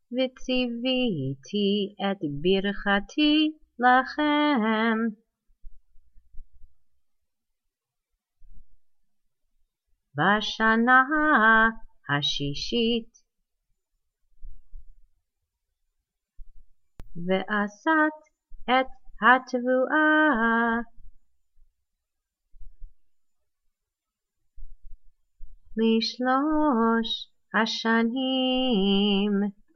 וציוויתי את ברכתי לכם. בשנה השישית ועשת את התבואה לשלוש השנים